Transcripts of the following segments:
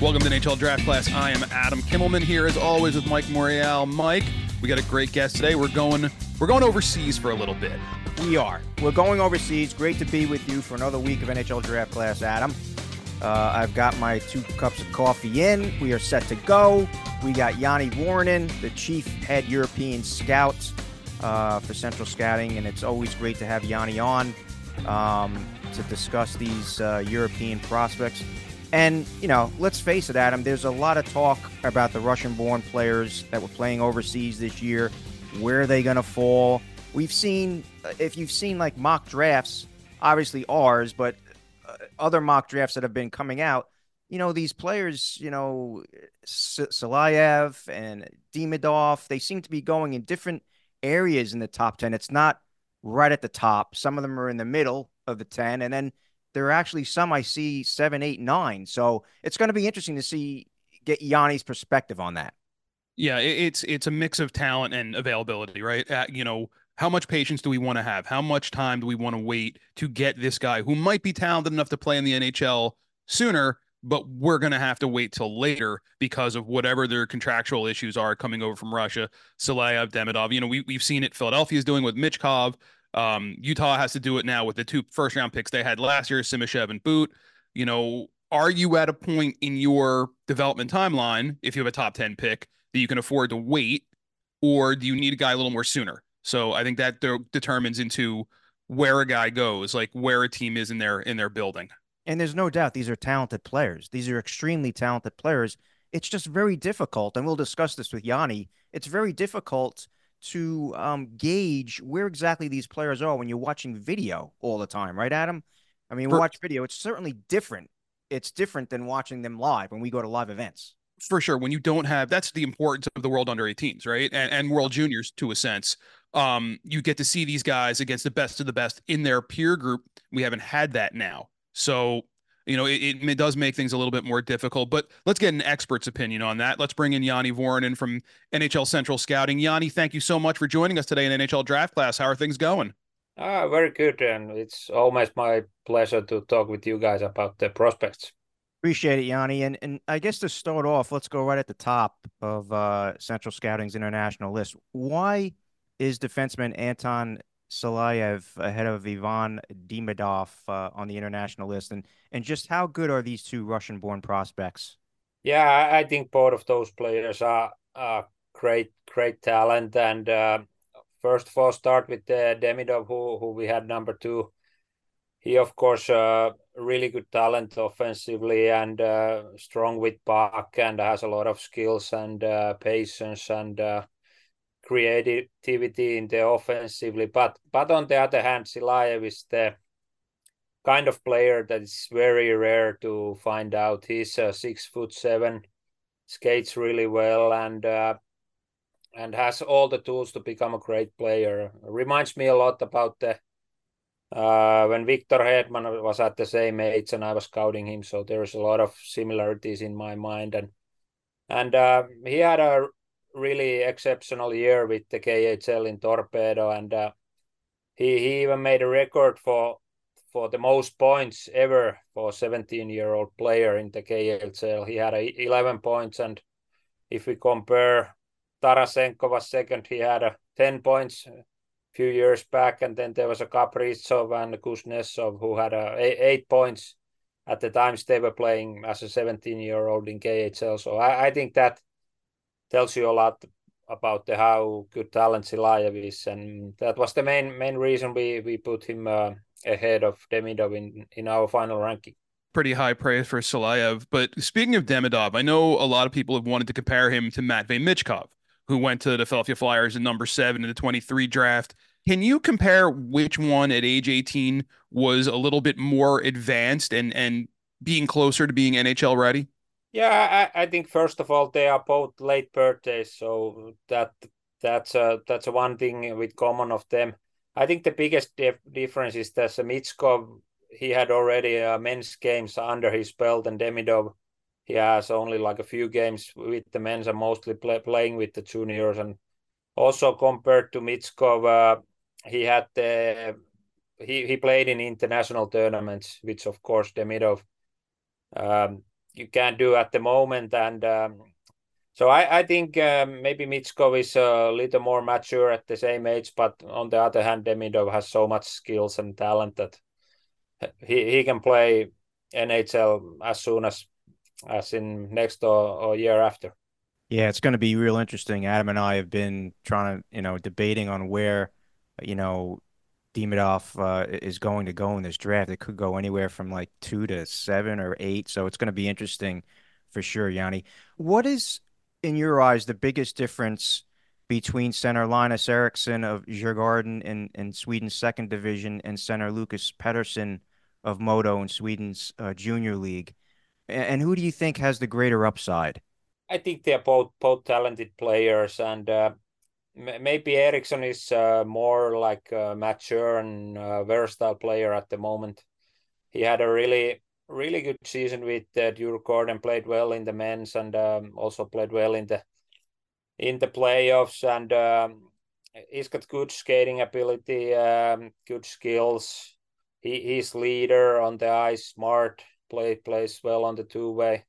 Welcome to NHL Draft Class. I am Adam Kimmelman here, as always, with Mike Morial. Mike, we got a great guest today. We're going overseas for a little bit. We are. We're going overseas. Great to be with you for another week of NHL Draft Class, Adam. I've got my 2 cups of coffee in. We are set to go. We got Yanni Vuorinen, the chief head European scout for Central Scouting, and it's always great to have Yanni on to discuss these European prospects. And, you know, let's face it, Adam, there's a lot of talk about the Russian-born players that were playing overseas this year. Where are they going to fall? We've seen, if you've seen like mock drafts, obviously ours, but other mock drafts that have been coming out, you know, these players, you know, Salayev and Demidov, they seem to be going in different areas in the top 10. It's not right at the top. Some of them are in the middle of the 10, and then there are actually some I see 7, 8, 9. So it's going to be interesting to get Yanni's perspective on that. Yeah, it's a mix of talent and availability, right? How much patience do we want to have? How much time do we want to wait to get this guy who might be talented enough to play in the NHL sooner, but we're going to have to wait till later because of whatever their contractual issues are coming over from Russia. Salayev, Demidov, we've seen it. Philadelphia's doing with Michkov. Utah has to do it now with the 2 first-round picks they had last year, Simashev and Boot. Are you at a point in your development timeline, if you have a top 10 pick, that you can afford to wait, or do you need a guy a little more sooner? So I think that determines into where a guy goes, like where a team is in their building. And there's no doubt these are talented players. These are extremely talented players. It's just very difficult, and we'll discuss this with Yanni. It's very difficult to gauge where exactly these players are when you're watching video all the time, right, Adam? I mean, we watch video. It's certainly different. It's different than watching them live when we go to live events. For sure. When you don't have, that's the importance of the World Under 18s, right? And World Juniors to a sense. You get to see these guys against the best of the best in their peer group. We haven't had that now. So, it does make things a little bit more difficult, but let's get an expert's opinion on that. Let's bring in Yanni Vuorinen from NHL Central Scouting. Yanni, thank you so much for joining us today in NHL Draft Class. How are things going? Very good, and it's always my pleasure to talk with you guys about the prospects. Appreciate it, Yanni. And I guess to start off, let's go right at the top of Central Scouting's international list. Why is defenseman Anton Salayev ahead of Ivan Demidov on the international list? And just how good are these 2 Russian-born prospects? Yeah, I think both of those players are great talent. And first of all, start with Demidov, who we had number 2. He, of course, really good talent offensively and strong with puck and has a lot of skills and patience and creativity in the offensively. But on the other hand, Silayev is the kind of player that is very rare to find out. He's 6'7", skates really well, and has all the tools to become a great player. Reminds me a lot about when Victor Hedman was at the same age and I was scouting him, so there's a lot of similarities in my mind. And he had a really exceptional year with the KHL in Torpedo, and he even made a record for the most points ever for a 17-year-old player in the KHL. He had 11 points, and if we compare, Tarasenko was second, he had 10 points few years back, and then there was a Kaprizov and Kuznetsov who had 8 points at the times they were playing as a 17-year-old in KHL. So I think that tells you a lot about how good talent Silayev is, and that was the main reason we put him ahead of Demidov in our final ranking. Pretty high praise for Silayev. But speaking of Demidov, I know a lot of people have wanted to compare him to Matvei Michkov, who went to the Philadelphia Flyers in number 7 in the 23 draft. Can you compare which one at age 18 was a little bit more advanced and being closer to being NHL ready? Yeah, I think first of all they are both late birthdays, so that's one thing with common of them. I think the biggest difference is that Michkov, he had already men's games under his belt, and Demidov, he has only like a few games with the men's and mostly playing with the juniors. And also compared to Michkov, he had he played in international tournaments, which of course Demidov you can't do at the moment. And so I think maybe Mitchkov is a little more mature at the same age, but on the other hand, Demidov has so much skills and talent that he can play NHL as soon as in next or year after. Yeah, it's going to be real interesting. Adam and I have been trying to, debating on where, you know, Demidov is going to go in this draft. It could go anywhere from like 2 to 7 or 8. So it's going to be interesting for sure, Yanni. What is, in your eyes, the biggest difference between center Linus Eriksson of Djurgården in Sweden's second division and center Lucas Pettersson of Modo in Sweden's junior league? And who do you think has the greater upside? I think they're both talented players, and maybe Eriksson is more like a mature and versatile player at the moment. He had a really good season with Djurgården and played well in the men's, and also played well in the playoffs. And he's got good skating ability, good skills. He's leader on the ice, smart, plays well on the two-way.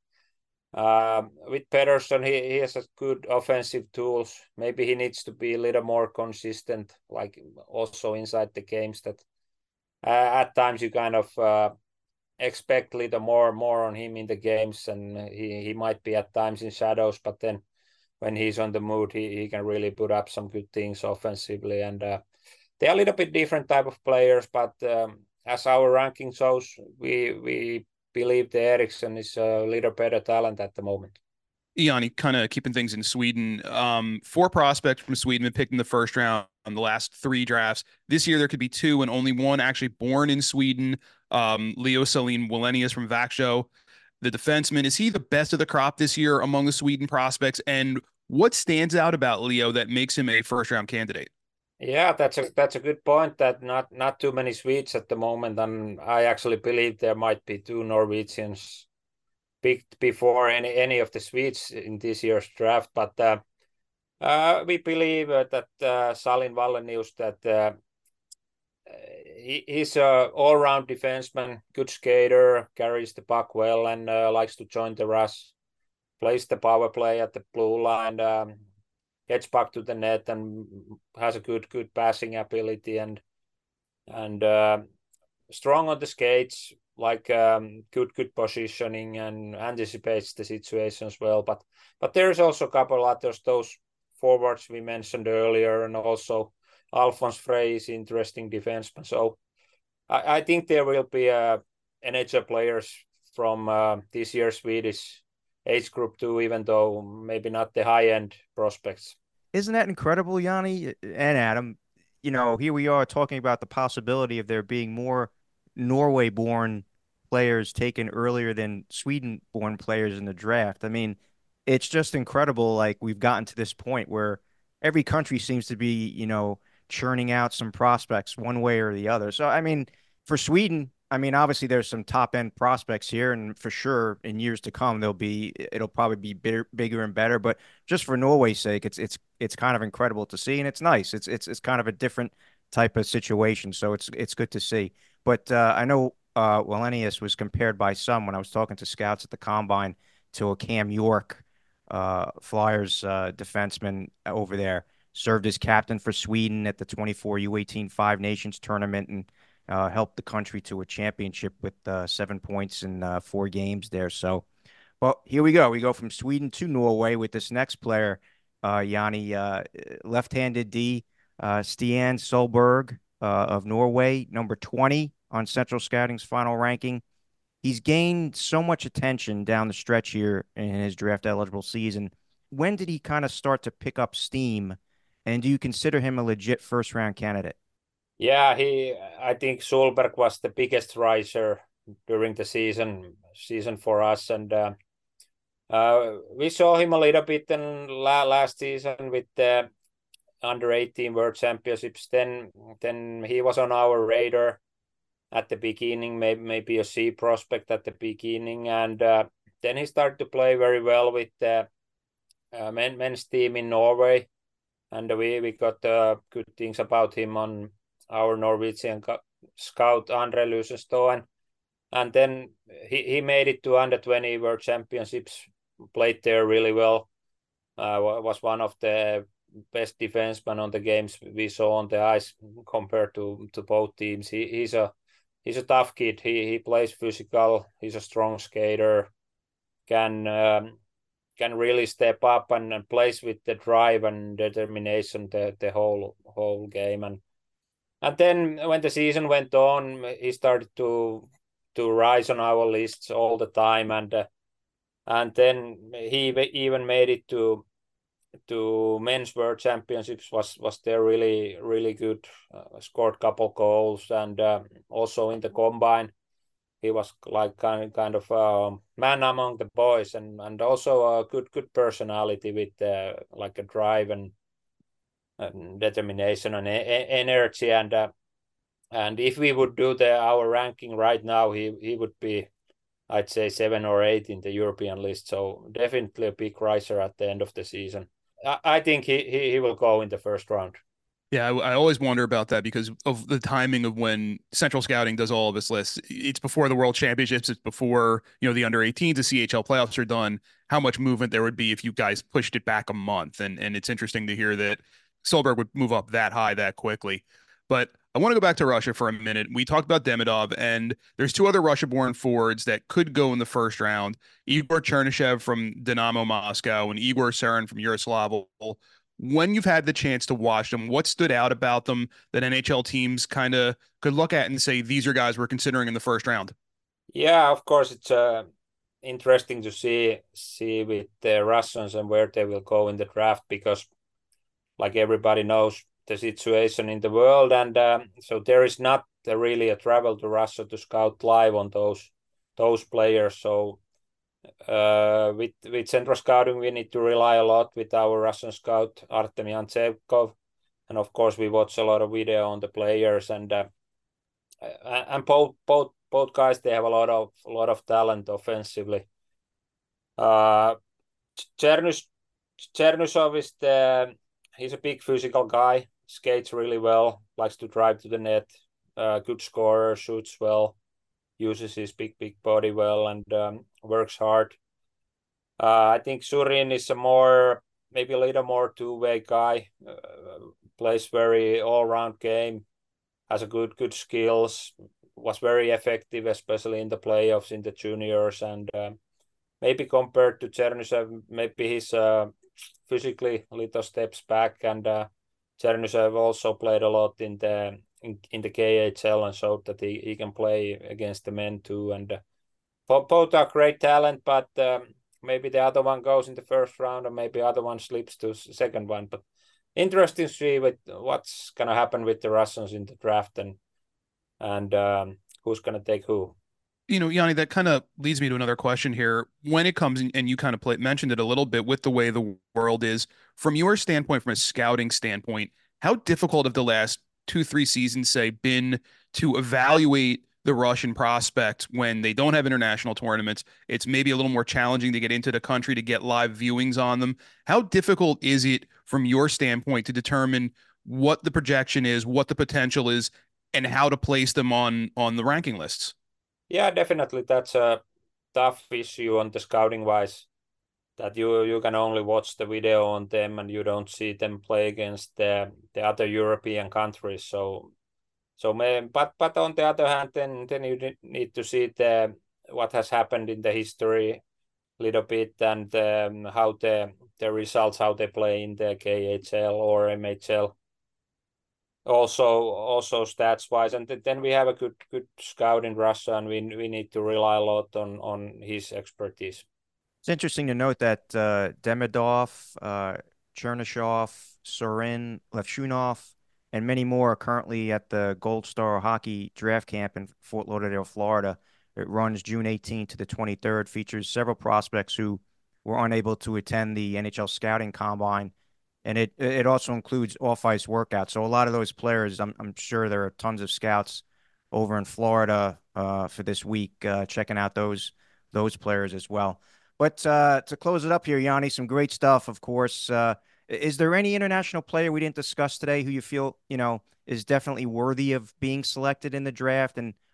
With Pettersson, he has a good offensive tools. Maybe he needs to be a little more consistent, like also inside the games. That at times you kind of expect a little more on him in the games, and he might be at times in shadows. But then when he's on the mood, he can really put up some good things offensively. And they're a little bit different type of players, but as our ranking shows, we believe the Eriksson is a little better talent at the moment. Yanni, kind of keeping things in Sweden. 4 prospects from Sweden been picked in the first round on the last 3 drafts. This year there could be 2 and only one actually born in Sweden. Leo Salin Wallenius from Vaxo, the defenseman. Is he the best of the crop this year among the Sweden prospects? And what stands out about Leo that makes him a first-round candidate? Yeah, that's a good point. That not too many Swedes at the moment, and I actually believe there might be 2 Norwegians picked before any of the Swedes in this year's draft. But we believe that Salin Wallenius, that he's a all-round defenseman, good skater, carries the puck well, and likes to join the rush, plays the power play at the blue line, gets back to the net, and has a good passing ability, and strong on the skates, like good positioning, and anticipates the situations well. But there's also a couple others, those forwards we mentioned earlier, and also Alphonse Frey is interesting defenseman. So I think there will be NHL players from this year's Swedish age group too, even though maybe not the high-end prospects. Isn't that incredible, Yanni and Adam? Here we are talking about the possibility of there being more Norway-born players taken earlier than Sweden-born players in the draft. I mean, it's just incredible. Like, we've gotten to this point where every country seems to be, churning out some prospects one way or the other. So, I mean, for Sweden, I mean, obviously there's some top end prospects here, and for sure in years to come it'll probably be bigger and better. But just for Norway's sake, it's kind of incredible to see, and it's nice. It's kind of a different type of situation, so it's good to see. But I know Wallenius was compared by some when I was talking to scouts at the combine to a Cam York, Flyers defenseman over there. Served as captain for Sweden at the 24 U18 Five Nations tournament, and helped the country to a championship with 7 points in 4 games there. So, well, here we go. We go from Sweden to Norway with this next player, Yanni, left-handed D, Stian Solberg of Norway, number 20 on Central Scouting's final ranking. He's gained so much attention down the stretch here in his draft-eligible season. When did he kind of start to pick up steam, and do you consider him a legit first-round candidate? Yeah, I think Solberg was the biggest riser during the season for us, and we saw him a little bit in last season with the under-18 World Championships. Then he was on our radar at the beginning, maybe a C prospect at the beginning, and then he started to play very well with the men's team in Norway, and we got good things about him on our Norwegian scout Andre Lusenstoen. and then he made it to under 20 World Championships, played there really well. Was one of the best defensemen on the games we saw on the ice compared to both teams. He's a tough kid. He plays physical. He's a strong skater. Can really step up and plays with the drive and determination the whole game. And then when the season went on, he started to rise on our lists all the time, and then he even made it to men's world championships. Was there really good. Scored couple goals, and also in the combine he was like kind of man among the boys, and also a good personality with like a drive and determination and energy. And if we would do our ranking right now, he would be, I'd say, 7 or 8 in the European list. So definitely a big riser at the end of the season. I think he will go in the first round. Yeah, I always wonder about that because of the timing of when Central Scouting does all of its lists. It's before the World Championships. It's before, the under 18s, the CHL playoffs are done. How much movement there would be if you guys pushed it back a month. And it's interesting to hear that Solberg would move up that high that quickly. But I want to go back to Russia for a minute. We talked about Demidov, and there's two other Russia-born forwards that could go in the first round. Igor Chernyshев from Dynamo Moscow and Igor Serin from Yaroslavl. When you've had the chance to watch them, what stood out about them that NHL teams kind of could look at and say, these are guys we're considering in the first round? Yeah, of course, it's interesting to see with the Russians and where they will go in the draft, because like everybody knows the situation in the world, and so there is not really a travel to Russia to scout live on those players. So with Central Scouting, we need to rely a lot with our Russian scout Artemy Antsevkov, and of course we watch a lot of video on the players, and both guys, they have a lot of talent offensively. Chernyshov is he's a big physical guy, skates really well, likes to drive to the net, good scorer, shoots well, uses his big body well, and works hard. I think Surin is maybe a little more two-way guy, plays very all-round game, has a good skills, was very effective, especially in the playoffs in the juniors, and maybe compared to Chernyshov, maybe he's physically little steps back, and Chernyshov also played a lot in the KHL and showed that he can play against the men too, and both are great talent, but maybe the other one goes in the first round, or maybe the other one slips to second one. But interesting to see what's going to happen with the Russians in the draft, and who's going to take who. Yanni, that kind of leads me to another question here. When it comes, and you kind of mentioned it a little bit with the way the world is, from your standpoint, from a scouting standpoint, how difficult have the last 2-3 seasons, say, been to evaluate the Russian prospect when they don't have international tournaments? It's maybe a little more challenging to get into the country to get live viewings on them. How difficult is it from your standpoint to determine what the projection is, what the potential is, and how to place them on the ranking lists? Yeah, definitely. That's a tough issue on the scouting wise, that you can only watch the video on them and you don't see them play against the other European countries. But on the other hand, then you need to see what has happened in the history a little bit, and how the results, how they play in the KHL or MHL. Also stats wise, and then we have a good scout in Russia, and we need to rely a lot on his expertise. It's interesting to note that Demidov, Chernyshov, Surin, Levshunov, and many more are currently at the Gold Star Hockey Draft Camp in Fort Lauderdale, Florida. It runs June 18th to the 23rd, features several prospects who were unable to attend the NHL Scouting Combine, and it also includes off-ice workouts. So a lot of those players, I'm sure there are tons of scouts over in Florida for this week checking out those players as well. But to close it up here, Yanni, some great stuff, of course. Is there any international player we didn't discuss today who you feel, is definitely worthy of being selected in the draft? And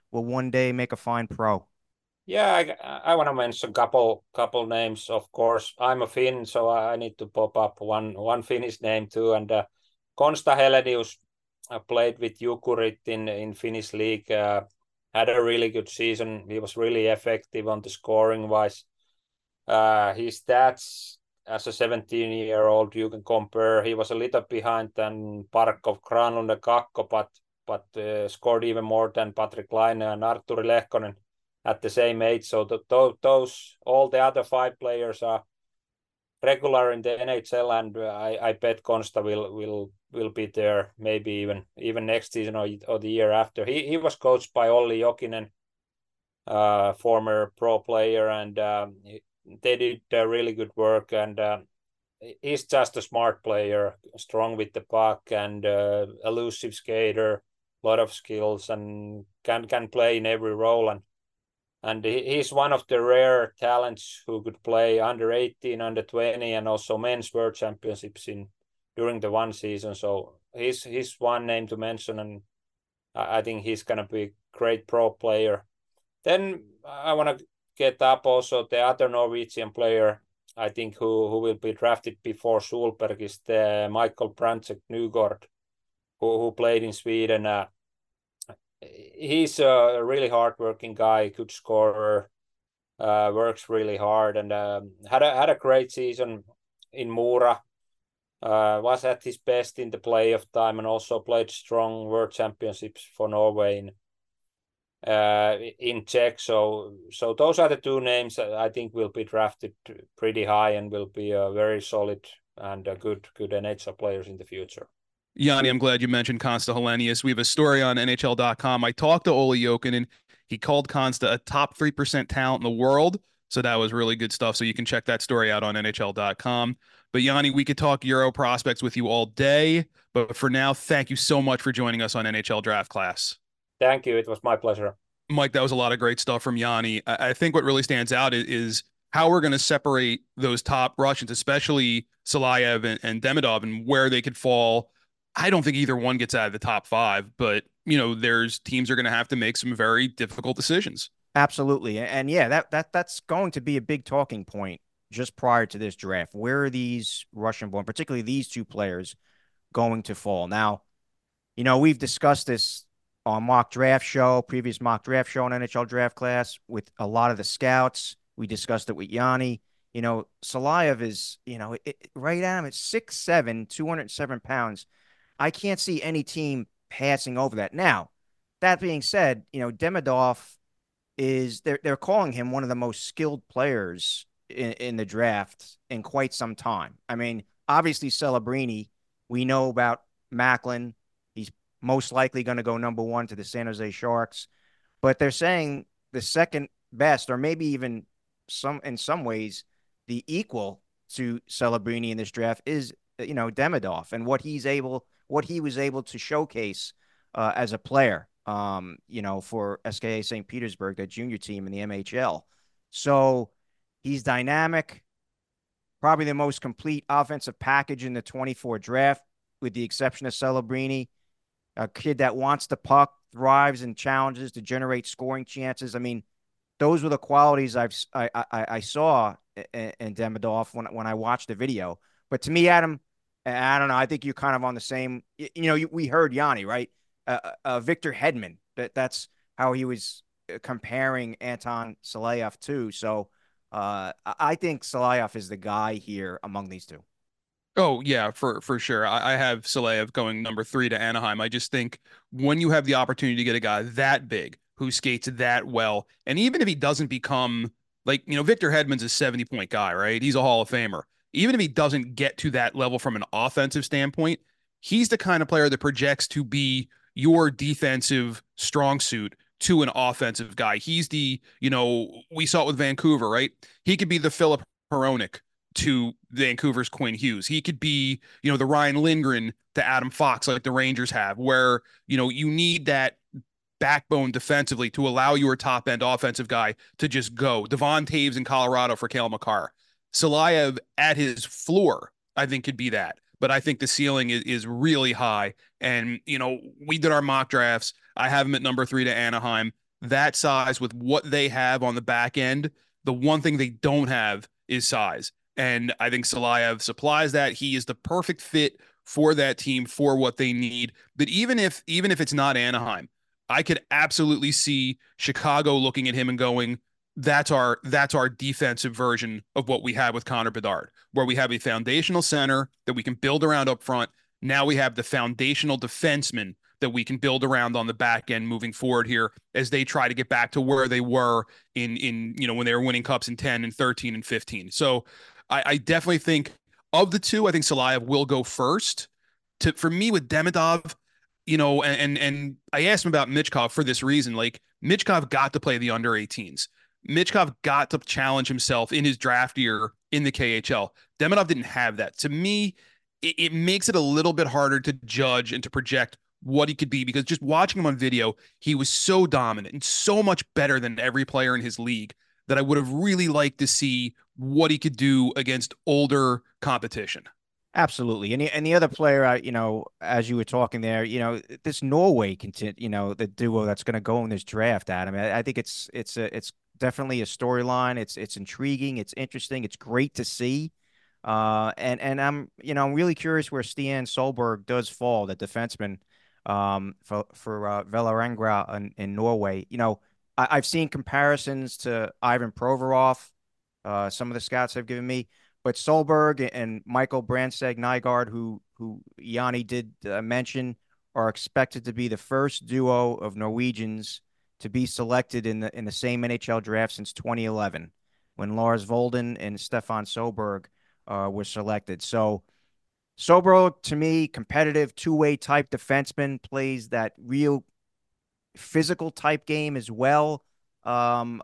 will one day make a fine pro? Yeah, I want to mention couple names. Of course, I'm a Finn, so I need to pop up one Finnish name too. And Konsta Helenius played with Jukurit in Finnish league. Had a really good season. He was really effective on the scoring wise. His stats as a 17-year-old, you can compare. He was a little behind than Parkov Granlund Kakko, but scored even more than Patrick Laine and Artturi Lehkonen at the same age. So those all the other five players are regular in the NHL, and I bet Konsta will be there maybe even next season or the year after. He was coached by Olli Jokinen, former pro player, and they did really good work. And he's just a smart player, strong with the puck, and elusive skater, lot of skills, and can play in every role. And he's one of the rare talents who could play under 18, under 20, and also men's world championships during the one season. So he's one name to mention, and I think he's gonna be a great pro player. Then I want to get up also the other Norwegian player, I think, who will be drafted before Solberg is the Michael Brandtzek Nygård, who played in Sweden. He's a really hardworking guy, good scorer, works really hard, and had a great season in Mura. Was at his best in the playoff time, and also played strong World Championships for Norway in Czech. So those are the two names I think will be drafted pretty high and will be a very solid and good NHL players in the future. Yanni, I'm glad you mentioned Konsta Helenius. We have a story on NHL.com. I talked to Olli Jokinen. He called Konsta a top 3% talent in the world. So that was really good stuff. So you can check that story out on NHL.com. But Yanni, we could talk Euro prospects with you all day. But for now, thank you so much for joining us on NHL Draft Class. Thank you. It was my pleasure. Mike, that was a lot of great stuff from Yanni. I think what really stands out is how we're going to separate those top Russians, especially Salayev and Demidov, and where they could fall. I don't think either one gets out of the top five, but there's teams are going to have to make some very difficult decisions. Absolutely. And yeah, that's going to be a big talking point just prior to this draft. Where are these Russian born, particularly these two players, going to fall? Now, we've discussed this on previous mock draft show on NHL Draft Class with a lot of the scouts. We discussed it with Yanni. Salayev is, right at him at 6'7", 207 pounds. I can't see any team passing over that. Now, that being said, Demidov they're calling him one of the most skilled players in the draft in quite some time. I mean, obviously Celebrini, we know about Macklin. He's most likely going to go number one to the San Jose Sharks, but they're saying the second best, or maybe even in some ways, the equal to Celebrini in this draft is, Demidov, and what he was able to showcase as a player, for SKA St. Petersburg, that junior team in the MHL. So he's dynamic, probably the most complete offensive package in the 24 draft, with the exception of Celebrini, a kid that wants the puck, thrives in challenges to generate scoring chances. I mean, those were the qualities I saw in Demidov when I watched the video. But to me, Adam, I don't know. I think you're kind of on the same. We heard Yanni, right? Victor Hedman. That's how he was comparing Anton Salayev to. So I think Salayev is the guy here among these two. Oh yeah, for sure. I have Salayev going number 3 to Anaheim. I just think when you have the opportunity to get a guy that big who skates that well, and even if he doesn't become Victor Hedman's a 70-point guy, right? He's a Hall of Famer. Even if he doesn't get to that level from an offensive standpoint, he's the kind of player that projects to be your defensive strong suit to an offensive guy. He's we saw it with Vancouver, right? He could be the Philip Hronek to Vancouver's Quinn Hughes. He could be, the Ryan Lindgren to Adam Fox, like the Rangers have, where, you need that backbone defensively to allow your top end offensive guy to just go. Devon Taves in Colorado for Cale Makar. Salayev at his floor, I think, could be that. But I think the ceiling is really high. And, we did our mock drafts. I have him at number 3 to Anaheim. that size with what they have on the back end. The one thing they don't have is size. And I think Salayev supplies that. He is the perfect fit for that team for what they need. But even if it's not Anaheim, I could absolutely see Chicago looking at him and going, that's our defensive version of what we have with Connor Bedard, where we have a foundational center that we can build around up front. Now we have the foundational defenseman that we can build around on the back end moving forward here as they try to get back to where they were in when they were winning cups in 10 and 13 and 15. So I definitely think of the two, I think Salayev will go first. For me with Demidov, and I asked him about Michkov for this reason. Like, Michkov got to play the under 18s. Michkov got to challenge himself in his draft year in the KHL. Demidov didn't have that. To me, it makes it a little bit harder to judge and to project what he could be, because just watching him on video, he was so dominant and so much better than every player in his league that I would have really liked to see what he could do against older competition. Absolutely. And the other player, as you were talking there, this Norway the duo that's going to go in this draft, Adam. I think it's definitely a storyline. It's intriguing. It's interesting. It's great to see. And I'm really curious where Stian Solberg does fall, the defenseman, for Vålerenga in Norway. I've seen comparisons to Ivan Provorov. Some of the scouts have given me. But Solberg and Michael Brandstad-Nygaard, who Yanni did mention, are expected to be the first duo of Norwegians to be selected in the same NHL draft since 2011, when Lars Volden and Stefan Solberg were selected. So Solberg, to me, competitive two-way type defenseman, plays that real physical type game as well. I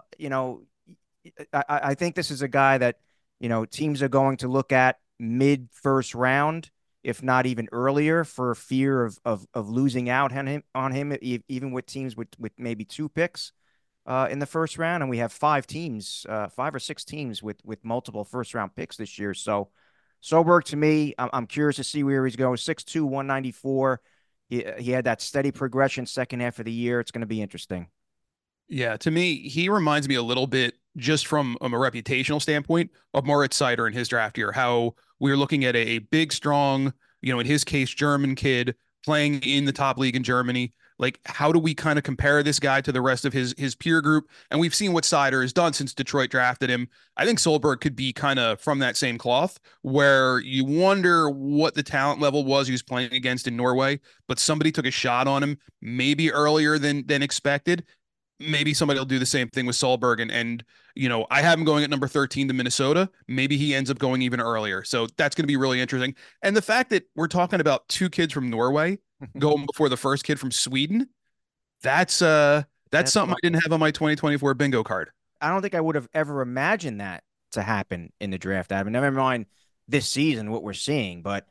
think this is a guy that teams are going to look at mid first round, if not even earlier, for fear of losing out on him, even with teams with maybe 2 picks in the first round. And we have 5 or 6 teams with multiple first round picks this year. So Solberg, to me, I'm curious to see where he's going. 6'2", 194. He had that steady progression second half of the year. It's going to be interesting. Yeah, to me, he reminds me a little bit, just from a reputational standpoint, of Moritz Seider in his draft year, how we were looking at a big, strong, in his case, German kid playing in the top league in Germany. Like, how do we kind of compare this guy to the rest of his peer group? And we've seen what Seider has done since Detroit drafted him. I think Solberg could be kind of from that same cloth, where you wonder what the talent level was he was playing against in Norway, but somebody took a shot on him maybe earlier than expected. Maybe somebody will do the same thing with Solberg. And I have him going at number 13 to Minnesota. Maybe he ends up going even earlier. So that's going to be really interesting. And the fact that we're talking about 2 kids from Norway going before the first kid from Sweden, that's something I didn't have on my 2024 bingo card. I don't think I would have ever imagined that to happen in the draft, Adam. Never mind this season, what we're seeing. But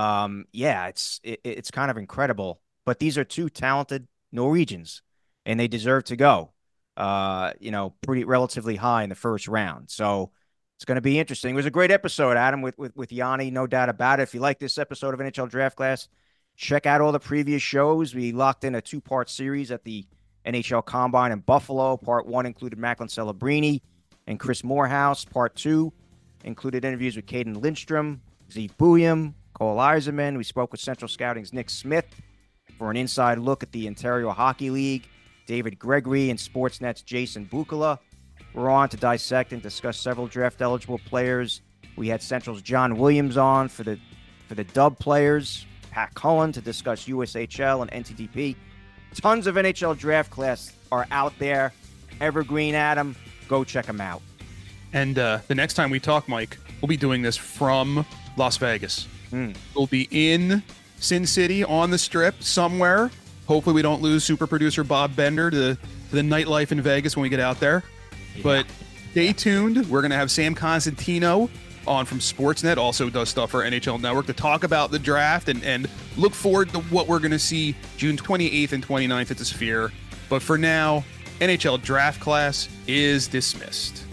it's kind of incredible. But these are 2 talented Norwegians, and they deserve to go, pretty relatively high in the first round. So it's going to be interesting. It was a great episode, Adam, with Yanni, no doubt about it. If you like this episode of NHL Draft Class, check out all the previous shows. We locked in a 2-part series at the NHL Combine in Buffalo. Part 1 included Macklin Celebrini and Chris Morehouse. Part 2 included interviews with Caden Lindstrom, Zeke Bouillon, Cole Eiserman. We spoke with Central Scouting's Nick Smith for an inside look at the Ontario Hockey League. David Gregory and Sportsnet's Jason Bukala. We're on to dissect and discuss several draft-eligible players. We had Central's John Williams on for the dub players. Pat Cullen to discuss USHL and NTDP. Tons of NHL Draft Class are out there. Evergreen, Adam. Go check them out. And the next time we talk, Mike, we'll be doing this from Las Vegas. We'll be in Sin City on the Strip somewhere. Hopefully we don't lose super producer Bob Bender to the nightlife in Vegas when we get out there. Yeah. But stay tuned. We're going to have Sam Constantino on from Sportsnet, also does stuff for NHL Network, to talk about the draft and look forward to what we're going to see June 28th and 29th at the Sphere. But for now, NHL Draft Class is dismissed.